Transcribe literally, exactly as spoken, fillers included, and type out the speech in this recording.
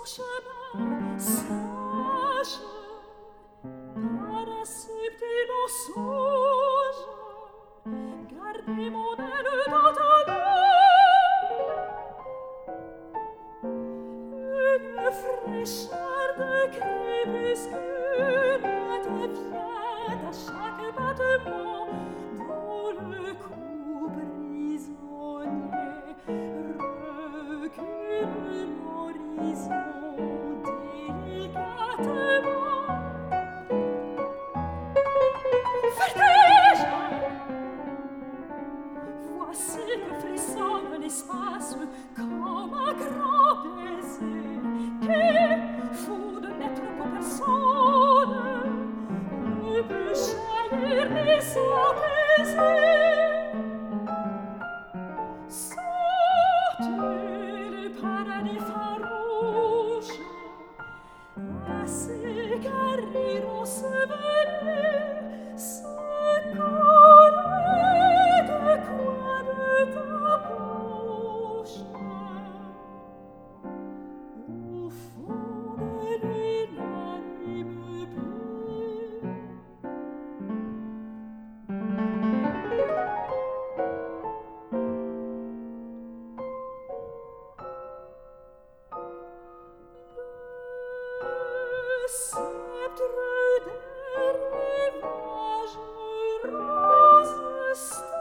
chemin sage, par un subtil mensonge, gardez mon aile dans ta main. Une fraîcheur de crépuscule devient à chaque battement dans le cou prisonnier. Recule l'horizon délicatement. Vertige! Voici que frissonne l'espace comme un grand baiser qui, fou de n'être pour personne, ne peut jaillir ni s'apaiser. Sortez le paradis farouche, assez guerrier enseveli, se connaît de quoi de ta bouche. Au fond de l'unanime pluie, le sceptre des rivages rose